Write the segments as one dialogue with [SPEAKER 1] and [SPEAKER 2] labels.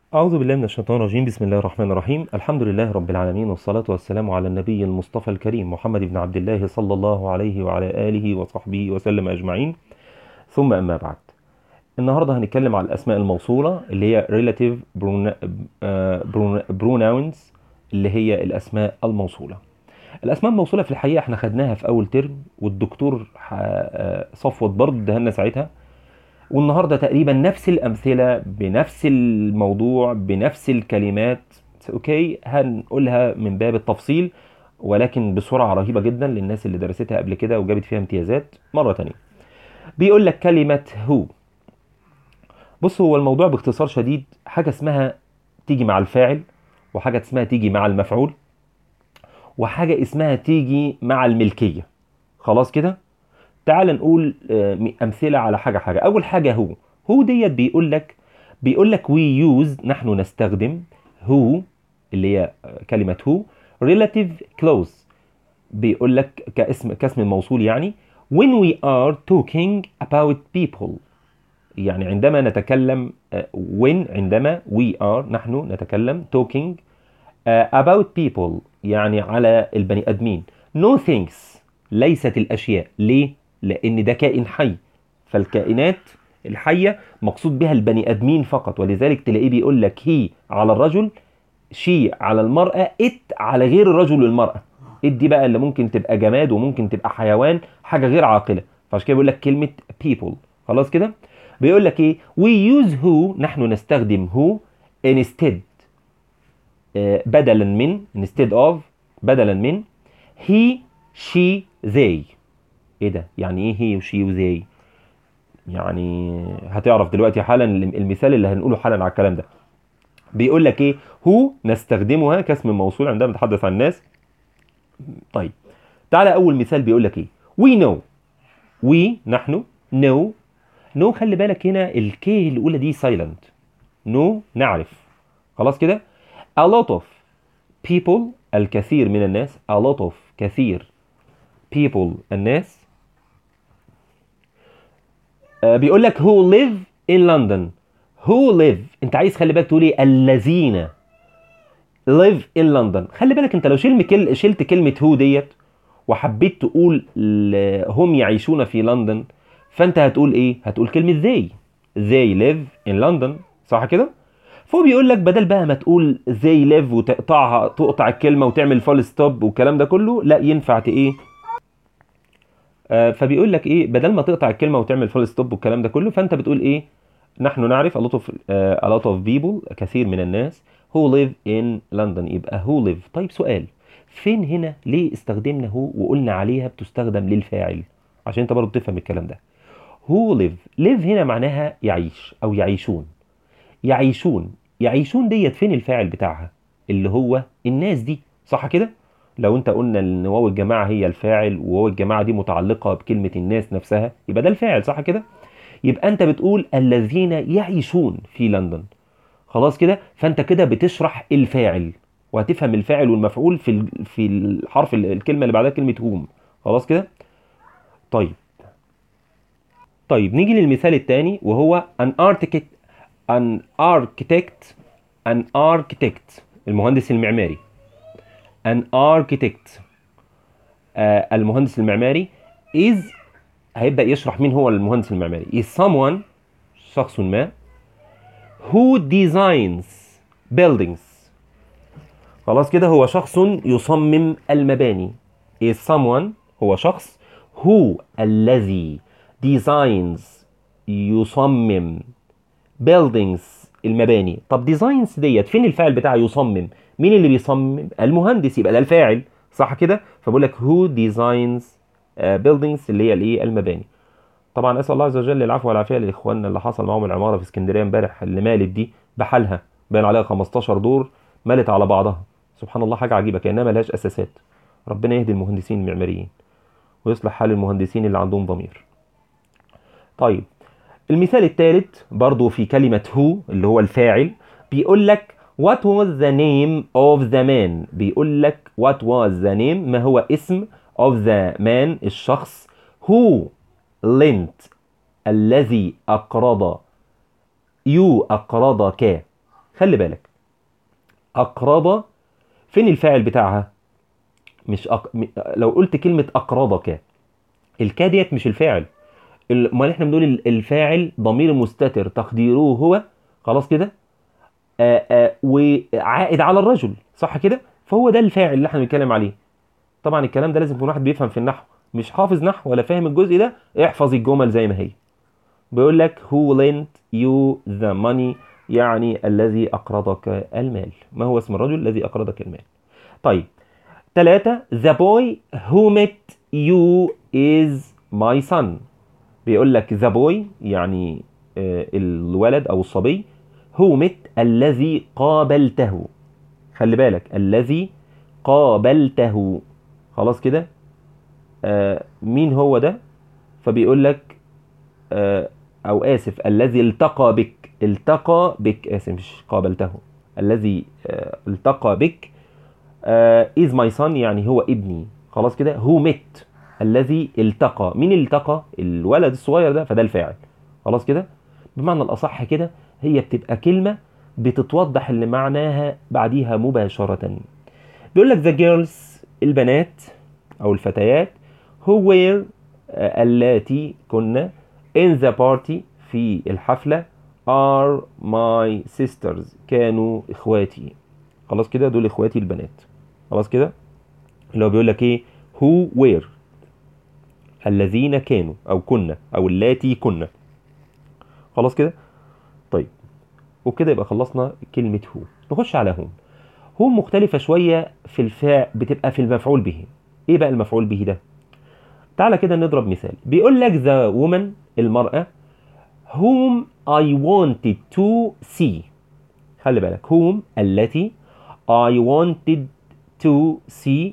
[SPEAKER 1] أعوذ بالله من الشيطان الرجيم. بسم الله الرحمن الرحيم. الحمد لله رب العالمين، والصلاة والسلام على النبي المصطفى الكريم محمد بن عبد الله صلى الله عليه وعلى آله وصحبه وسلم أجمعين، ثم أما بعد. النهاردة هنتكلم على الأسماء الموصولة اللي هي relative pronouns، اللي هي الأسماء الموصولة. الأسماء الموصولة في الحقيقة احنا خدناها في أول ترم، والدكتور صفوت برضه ادهلنا ساعتها، والنهارده تقريبا نفس الامثله بنفس الموضوع بنفس الكلمات. اوكي، هنقولها من باب التفصيل ولكن بسرعه رهيبه جدا للناس اللي درستها قبل كده وجابت فيها امتيازات مره تانية. بيقول لك كلمه هو. بص، هو الموضوع باختصار شديد حاجه اسمها تيجي مع الفاعل، وحاجه اسمها تيجي مع المفعول، وحاجه اسمها تيجي مع الملكيه. خلاص كده، تعال نقول امثله على حاجه حاجه. اول حاجه هو ديت بيقول لك we use، نحن نستخدم هو اللي هي كلمه هو relative close. بيقول لك كاسم موصول يعني when we are talking about people، يعني عندما نتكلم عندما we are نحن نتكلم talking about people، يعني على البني ادمين. no things، ليست الاشياء. ليه؟ لان ده كائن حي، فالكائنات الحيه مقصود بها البني ادمين فقط، ولذلك تلاقيه بيقول لك هي على الرجل، شي على المراه، ات على غير الرجل والمراه. ات دي بقى اللي ممكن تبقى جماد وممكن تبقى حيوان، حاجه غير عاقله، فعشان كده بيقول لك كلمه people. خلاص كده، بيقول لك ايه we use who، نحن نستخدم who instead، بدلا من instead of، بدلا من he she they. ايه ده؟ يعني ايه هي وشي وزي؟ يعني هتعرف دلوقتي حالا المثال اللي هنقوله حالا على الكلام ده. بيقول لك ايه هو نستخدمها كاسم موصول عندما نتحدث عن الناس. طيب، تعالى اول مثال. بيقول لك ايه we know، we نحن know. know خلي بالك هنا الكي الاولى دي silent. know نعرف. خلاص كده. a lot of people، الكثير من الناس. a lot of كثير people الناس. بيقول لك who live in London. who live، انت عايز خلي بالك تقول ايه الذين live in London. خلي بالك انت لو شلت كلمة who ديت وحبيت تقول هم يعيشون في لندن، فانت هتقول ايه؟ هتقول كلمة they live in London، صح كده؟ فهو بيقول لك بدل بقى ما تقول they live وتقطعها، تقطع الكلمة وتعمل فول ستوب والكلام ده كله، لا ينفع ايه. فبيقول لك ايه بدل ما تقطع الكلمه وتعمل فول ستوب والكلام ده كله، فانت بتقول ايه نحن نعرف a lot of people، كثير من الناس who live in London. يبقى who live. طيب سؤال، فين هنا ليه استخدمنا هو وقلنا عليها بتستخدم للفاعل؟ عشان انت برضه تفهم الكلام ده. who live هنا معناها يعيش او يعيشون. يعيشون ديت فين الفاعل بتاعها؟ اللي هو الناس دي، صح كده؟ لو انت قلنا ان واو الجماعه هي الفاعل، وواو الجماعه دي متعلقه بكلمه الناس نفسها، يبقى ده الفاعل، صح كده؟ يبقى انت بتقول الذين يعيشون في لندن. خلاص كده، فانت كده بتشرح الفاعل، وهتفهم الفاعل والمفعول في الحرف الكلمه اللي بعدها كلمه هوم. خلاص كده. طيب، نيجي للمثال الثاني وهو an architect an architect المهندس المعماري. an architect المهندس المعماري is، هيبدأ يشرح مين هو المهندس المعماري. is someone، شخص ما who designs buildings. خلاص كده، هو شخص يصمم المباني. is someone، هو شخص who الذي designs يصمم buildings المباني. طب designs ديت فين الفاعل بتاعها؟ يصمم. مين اللي بيصمم؟ المهندس، يبقى ده الفاعل، صح كده؟ فبقول لك who designs buildings اللي هي الايه المباني. طبعا اسال الله عز وجل العفو والعافيه لاخواننا اللي حصل معاهم العماره في اسكندريه امبارح اللي مالت دي بحالها، باين عليها 15 دور مالت على بعضها. سبحان الله، حاجه عجيبه كانها ملهاش اساسات. ربنا يهدي المهندسين المعماريين ويصلح حال المهندسين اللي عندهم ضمير. طيب، المثال الثالث برضو في كلمة who اللي هو الفاعل. بيقول لك what was the name of the man. بيقول لك what was the name، ما هو اسم of the man الشخص who lent الذي أقرض you أقرضك خلي بالك، اقرض فين الفاعل بتاعها؟ مش لو قلت كلمة اقرضك، الكا ديت مش الفاعل. امال احنا بنقول الفاعل ضمير مستتر تقديره هو، خلاص كده، وعائد على الرجل، صح كده؟ فهو ده الفاعل اللي احنا بنتكلم عليه. طبعا الكلام ده لازم يكون واحد بيفهم في النحو، مش حافظ نحو ولا فاهم الجزء ده، احفظ الجمل زي ما هي. بيقول لك who lent you the money، يعني الذي أقرضك المال. ما هو اسم الرجل الذي أقرضك المال؟ طيب، 3 the boy who met you is my son. بيقول لك the boy يعني الولد أو الصبي، who met الذي قابلته. خلي بالك، الذي قابلته، خلاص كده. مين هو ده؟ فبيقول لك آه، او اسف، الذي التقى بك، التقى بك، اسف مش قابلته، الذي التقى بك is my son يعني هو ابني، خلاص كده. who met الذي التقى، مين اللي التقى؟ الولد الصغير ده، فده الفاعل، خلاص كده. بمعنى الاصح كده، هي بتبقى كلمة بتتوضح اللي معناها بعديها مباشرة. بيقول لك the girls البنات او الفتيات who were اللاتي كنا in the party في الحفلة are my sisters كانوا اخواتي، خلاص كده، دول اخواتي البنات، خلاص كده. اللي هو بيقول لك ايه؟ who were الذين كانوا او كنا او اللاتي كنا، خلاص كده. طيب، وكده يبقى خلصنا كلمة هو. نخش على هوم. هوم مختلفة شوية في الفاعل، بتبقى في المفعول به. ايه بقى المفعول به ده؟ تعالى كده نضرب مثال. بيقول لك the woman المرأة whom I wanted to see. خلي بالك، whom التي I wanted to see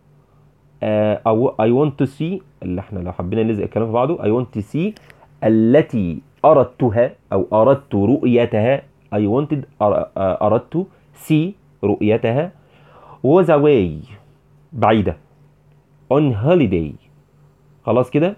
[SPEAKER 1] أو I want to see، اللي احنا لو حبينا نلزق الكلام في بعضه، I want to see التي أردتها أو أردت رؤيتها. I wanted أردت see رؤيتها was away بعيدة on holiday، خلاص كده.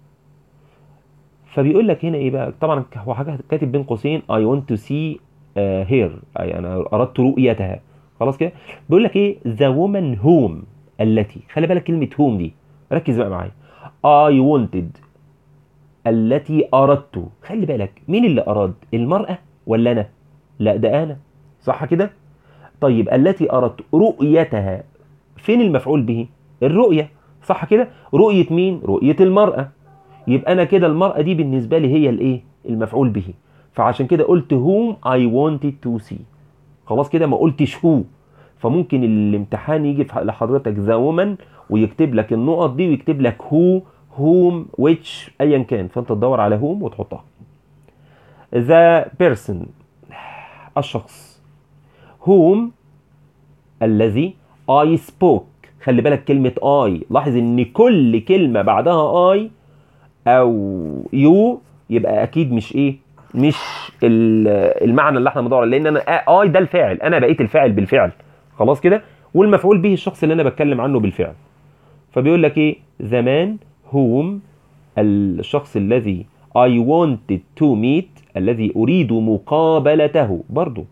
[SPEAKER 1] فبيقول لك هنا ايه بقى؟ طبعا هو حاجه كاتب بين قوسين I want to see her، اي انا اردت رؤيتها، خلاص كده. بيقول لك ايه؟ the woman whom التي، خلي بالك كلمه whom دي، ركز بقى معايا. I wanted التي اردت، خلي بالك مين اللي اراد؟ المراه ولا انا؟ لا، ده انا، صح كده. طيب، التي اردت رؤيتها، فين المفعول به؟ الرؤيه، صح كده. رؤيه مين؟ رؤيه المراه. يبقى انا كده المرأة دي بالنسبة لي هي الايه؟ المفعول به. فعشان كده قلت whom I wanted to see، خلاص كده، ما قلتش who. فممكن الامتحان يجي لحضرتك the woman ويكتب لك النقط دي ويكتب لك who whom which ايا كان، فانت تدور على whom وتحطها. the person الشخص، whom الذي I spoke. خلي بالك كلمة I، لاحظ ان كل كلمة بعدها I او يو يبقى اكيد مش ايه، مش المعنى اللي احنا بندور عليه، لان انا اي ده الفاعل، انا بقيت الفاعل بالفعل، خلاص كده. والمفعول به الشخص اللي انا بتكلم عنه بالفعل. فبيقول لك ايه؟ زمان whom الشخص الذي I wanted to meet الذي اريد مقابلته برضو.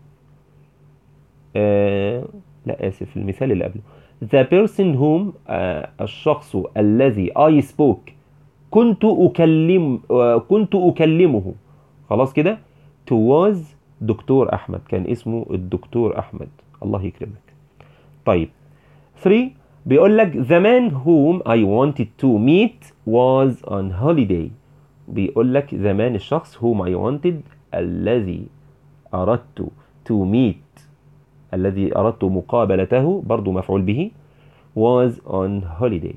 [SPEAKER 1] لا اسف، المثال اللي قبله the person whom الشخص الذي I spoke كنت أكلمه، خلاص كده. towards دكتور أحمد، كان اسمه الدكتور أحمد، الله يكرمك. طيب، 3 بيقول لك the man whom I wanted to meet was on holiday. بيقول لك زمان الشخص whom I wanted الذي أردت to meet الذي أردت مقابلته، برضو مفعول به، was on holiday.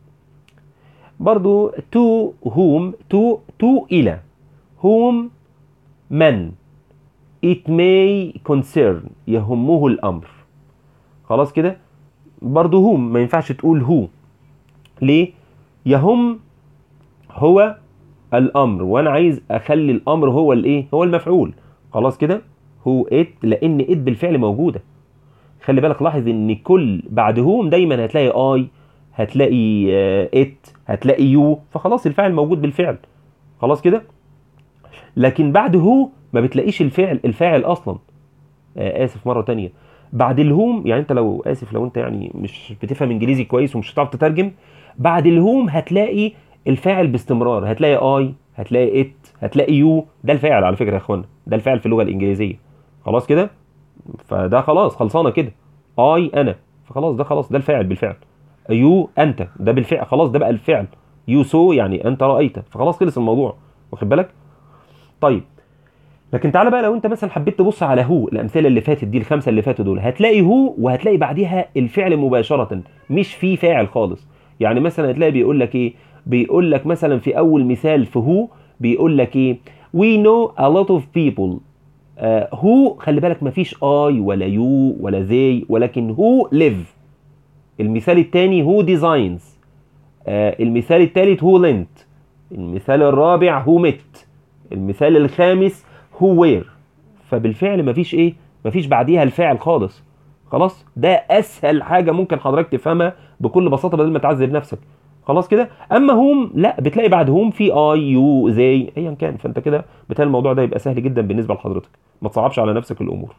[SPEAKER 1] برضو to whom to إلى whom من it may concern يهمه الأمر، خلاص كده. برضو whom ما ينفعش تقول هو، ليه؟ يهم هو الأمر وأنا عايز أخلي الأمر هو الإيه؟ هو المفعول، خلاص كده. هو it، لأن it بالفعل موجودة. خلي بالك، لاحظ ان كل بعد whom دايما هتلاقي I، هتلاقي it، هتلاقي you، فخلاص الفاعل موجود بالفعل، خلاص كده. لكن بعد هو ما بتلاقيش الفاعل اصلا، اسف مره تانية، بعد الهوم يعني انت لو اسف لو انت يعني مش بتفهم انجليزي كويس ومش هتعرف تترجم، بعد الهوم هتلاقي الفاعل باستمرار، هتلاقي اي، هتلاقي ات، هتلاقي يو. ده الفاعل على فكره يا اخوانا، ده الفاعل في اللغه الانجليزيه. خلاص كده، فده خلاص خلصانه كده. اي انا، فخلاص ده خلاص ده الفاعل بالفعل. يو انت، ده بالفعل خلاص ده بقى الفعل. يو سو يعني انت رايت، فخلاص خلص الموضوع. واخد بالك؟ طيب، لكن تعالى بقى لو انت مثلا حبيت تبص على هو، الامثله اللي فاتت دي الخمسه اللي فاتوا دول، هتلاقي هو وهتلاقي بعديها الفعل مباشره، مش في فاعل خالص. يعني مثلا هتلاقي بيقول لك ايه، بيقول لك مثلا في اول مثال في هو بيقول لك ايه: we know a lot of people. هو خلي بالك مفيش اي ولا يو ولا زي، ولكن هو live. المثال الثاني هو designs. المثال الثالث هو lent. المثال الرابع هو مت. المثال الخامس هو وير. فبالفعل مفيش ايه، مفيش بعديها الفاعل خالص. خلاص ده اسهل حاجه ممكن حضرتك تفهمها بكل بساطه بدل ما تعذب نفسك. خلاص كده. اما هوم لا، بتلاقي بعد هوم في اي يو زي ايا كان، فانت كده بتلاقي الموضوع ده يبقى سهل جدا بالنسبه لحضرتك، ما تصعبش على نفسك الامور.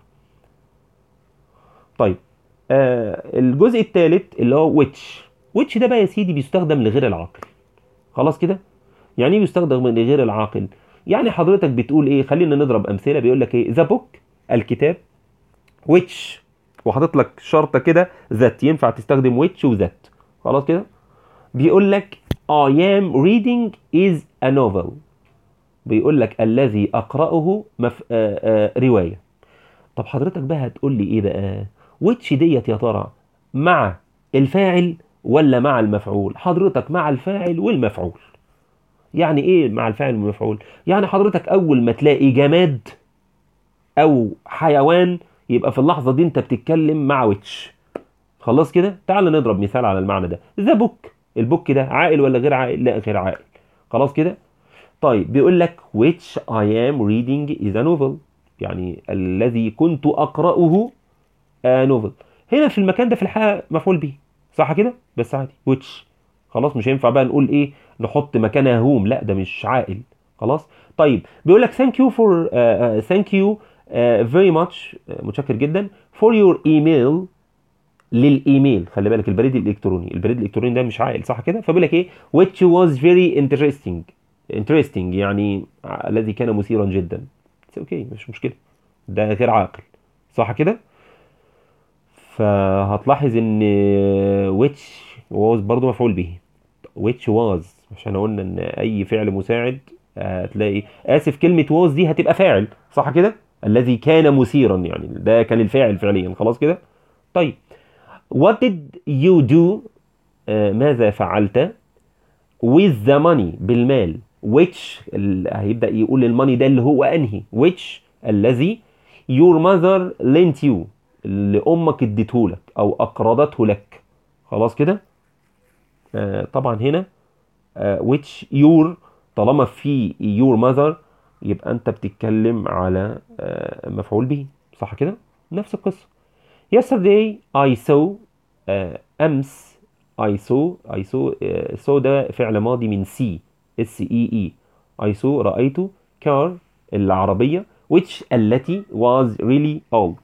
[SPEAKER 1] طيب، الجزء الثالث اللي هو ويتش. ويتش ده بقى يا سيدي بيستخدم لغير العاقل. خلاص كده. يعني ايه بيستخدم لغير العاقل؟ يعني حضرتك بتقول ايه، خلينا نضرب امثله. بيقول لك ايه: ذا بوك، الكتاب، which، وحاطط لك شرطه كده ذات، ينفع تستخدم which وذات. خلاص كده. بيقول لك I am reading is a novel. بيقول لك الذي اقراه روايه. طب حضرتك بقى هتقول لي ايه بقى، which ديت يا ترى مع الفاعل ولا مع المفعول؟ حضرتك مع الفاعل والمفعول. يعني ايه مع الفاعل والمفعول؟ يعني حضرتك اول ما تلاقي جماد او حيوان يبقى في اللحظه دي انت بتتكلم مع ويتش. خلاص كده. تعال نضرب مثال على المعنى ده. ذا بوك، البوك ده عاقل ولا غير عاقل؟ لا غير عاقل. خلاص كده. طيب بيقول لك which I am reading is a novel، يعني الذي كنت اقراه novel. هنا في المكان ده في الحقيقه مفعول به، صح كده، بس عادي which. خلاص مش هينفع بقى نقول ايه، نحط مكانها هوم، لا ده مش عاقل. خلاص. طيب بيقول لك thank you for thank you very much، متشكر جدا for your email. للايميل، خلي بالك البريد الالكتروني، البريد الالكتروني ده مش عاقل، صح كده. فبيقول لك ايه which was very interesting يعني الذي كان مثيرا جدا. اوكي مش مشكله، ده غير عاقل، صح كده. فهتلاحظ ان which was برضو مفعول به. which was عشان قلنا ان اي فعل مساعد هتلاقي اسف كلمة was دي هتبقى فاعل، صح كده. الذي كان مثيرا يعني ده كان الفاعل فعليا. خلاص كده. طيب what did you do، ماذا فعلت with the money، بالمال. which هيبدأ يقول الماني ده اللي هو انهي، which الذي your mother lent you، اللي امك اديته لك او اقرضته لك. خلاص كده. طبعا هنا which your، طالما في your mother يبقى انت بتتكلم على مفعول به، صح كده. نفس القصة. yesterday I saw، امس I saw ده فعل ماضي من see، S-E-E. I saw رأيت car العربية، which التي was really old،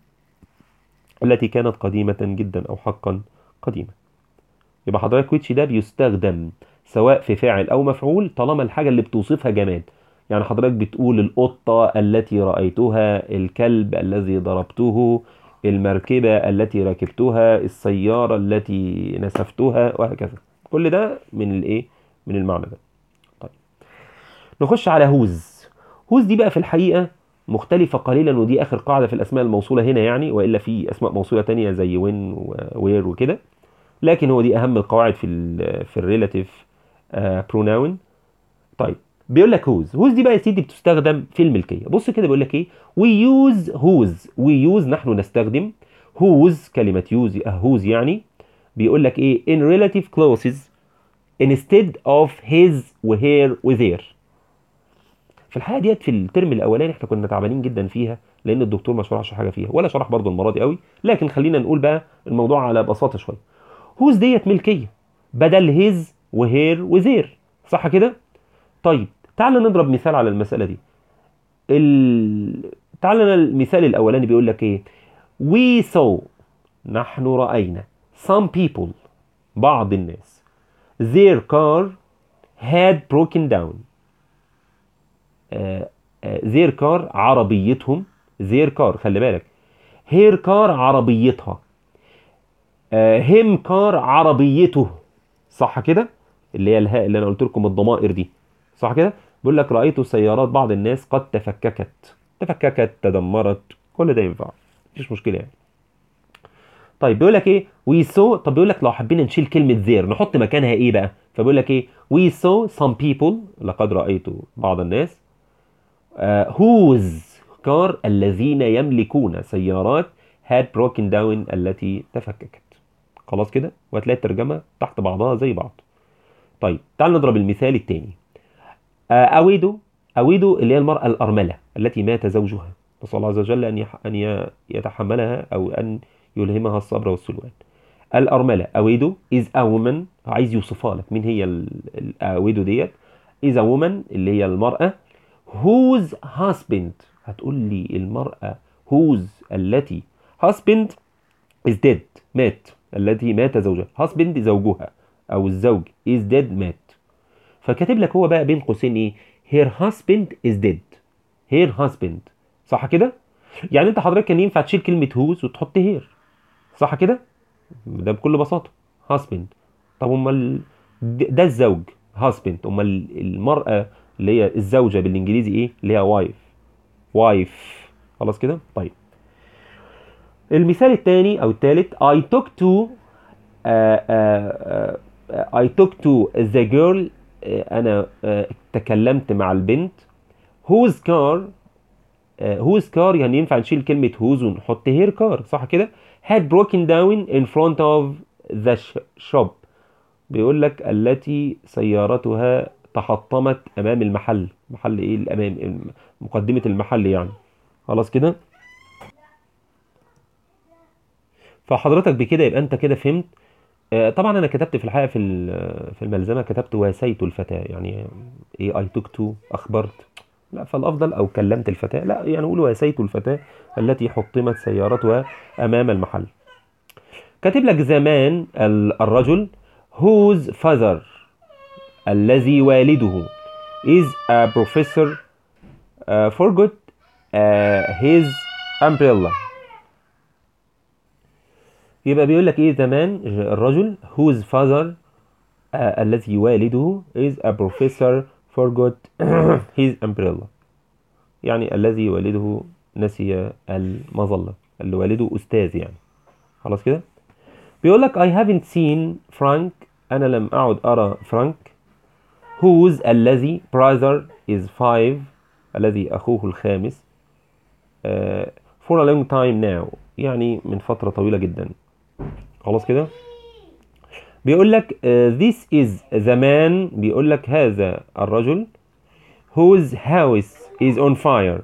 [SPEAKER 1] التي كانت قديمة جدا أو حقا قديمة. يبقى حضرتك which ده بيستخدم سواء في فاعل أو مفعول طالما الحاجة اللي بتوصفها جماد. يعني حضرتك بتقول القطة التي رأيتها، الكلب الذي ضربته، المركبة التي ركبتها، السيارة التي نسفتها، وهكذا. كل ده من الايه، من المعنى ده. طيب نخش على هوز. هوز دي بقى في الحقيقة مختلفة قليلا، ودي آخر قاعدة في الأسماء الموصولة هنا يعني، وإلا في أسماء موصولة تانية زي وين ووير وكده، لكن هو دي أهم القواعد في الريلاتيف بروناون. طيب بيقول لك هوز دي بقى يا سيدي بتستخدم في الملكية. بص كده بيقول لك إيه: we use whose، we use نحن نستخدم whose، كلمة whose يعني بيقول لك إيه in relative clauses instead of his وhere وtheir. في الحقيقه ديت في الترم الاولاني احنا كنا تعبانين جدا فيها لان الدكتور ما شرحش حاجه فيها ولا شرح برضو المره دي قوي، لكن خلينا نقول بقى الموضوع على بساطه شويه. هوز ديت ملكيه بدل هيز وهير وزير، صح كده. طيب تعال نضرب مثال على المساله دي. تعال لنا المثال الاولاني بيقول لك ايه. we saw، نحن رأينا، some people، بعض الناس، their car had broken down. their car عربيتهم، their car خلي بالك، her car عربيتها، him car عربيته، صح كده؟ اللي هي الهاء اللي انا قلت لكم الضمائر دي، صح كده؟ بيقول لك رأيت سيارات بعض الناس قد تفككت تدمرت، كل ده ينفع، مفيش مشكلة يعني. طيب بيقول لك ايه we saw. طب بيقول لك لو حبينا نشيل كلمة there نحط مكانها ايه بقى؟ فبيقول لك ايه we saw some people، لقد رأيت بعض الناس، whose car الذين يملكون سيارات had broken down التي تفككت. خلاص كده، وهتلاقي الترجمة تحت بعضها زي بعض. طيب تعال نضرب المثال الثاني. أويدو اللي هي المرأة الأرملة التي مات زوجها، نسأل الله عز وجل أن يتحملها أو أن يلهمها الصبر والسلوان. الأرملة أويدو is a woman، عايز يوصفها لك مين هي الأويدو ديت. is a woman اللي هي المرأة whose husband، هتقول لي المرأة whose التي husband is dead مات، التي مات زوجها، husband زوجها أو الزوج is dead مات. فكاتب لك هو بقى بين قوسين ايه her husband is dead، her husband، صح كده؟ يعني انت حضرتك كان ينفع تشيل كلمة whose وتحط her، صح كده؟ ده بكل بساطة husband. طب امال ده الزوج husband، امال المرأة اللي هي الزوجة بالانجليزي ايه؟ اللي هي wife. خلاص كده؟ طيب المثال الثاني او الثالث I took to I took to the girl، انا تكلمت مع البنت whose car، whose car يعني ينفع نشيل كلمة whose ونحط her car، صح كده؟ had broken down in front of the shop، بيقول لك التي سيارتها تحطمت امام المحل، محل ايه الامام، مقدمة المحل يعني. خلاص كده، فحضرتك بكده يبقى انت كده فهمت. طبعا انا كتبت في الحقيقه في الملزمه كتبت واسيت الفتاه، يعني ايه اي توك تو اخبرت، لا فالافضل او كلمت الفتاه، لا يعني اقول واسيت الفتاه التي حطمت سيارتها امام المحل. كاتب لك زمان الرجل whose father الذي والده is a professor forgot his umbrella. يبقى بيقول لك ايه زمان الرجل whose father الذي والده is a professor forgot his umbrella، يعني الذي والده نسي المظلة، اللي والده أستاذ يعني. خلاص كده، بيقول لك I haven't seen Frank، أنا لم أعد أرى فرانك whose الذي brother is 5، الذي أخوه الخامس for a long time now، يعني من فترة طويلة جدا. خلاص كده، بيقول لك this is the man، بيقول لك هذا الرجل whose house is on fire،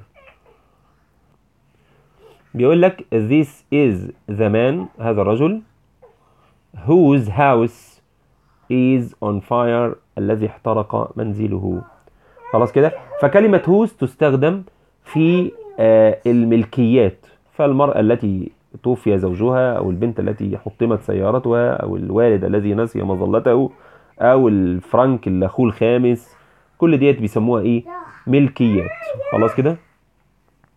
[SPEAKER 1] بيقول لك this is the man، هذا الرجل whose house is on fire، الذي احترق منزله. خلاص كده، فكلمة whose تستخدم في الملكيات، فالمرأة التي توفي زوجها أو البنت التي حطمت سيارتها أو الوالد الذي نسي مظلته أو الفرنك اللي أخوه الخامس، كل ديت بيسموها إيه؟ ملكيات. خلاص كده.